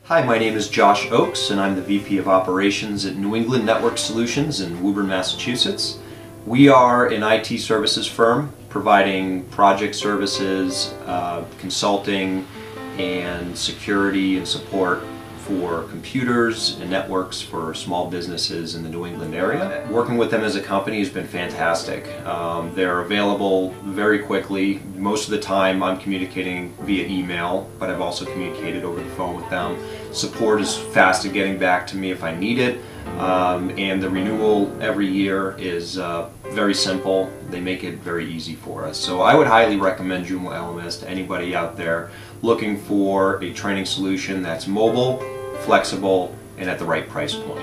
Hi, my name is Josh Oakes and I'm the VP of Operations at New England Network Solutions in Woburn, Massachusetts. We are an IT services firm providing project services, consulting, and security and support for computers and networks for small businesses in the New England area. Working with them as a company has been fantastic. They're available very quickly. Most of the time I'm communicating via email, but I've also communicated over the phone with them. Support is fast at getting back to me if I need it, and the renewal every year is very simple. They make it very easy for us. So I would highly recommend Joomla LMS to anybody out there looking for a training solution that's mobile, flexible, and at the right price point.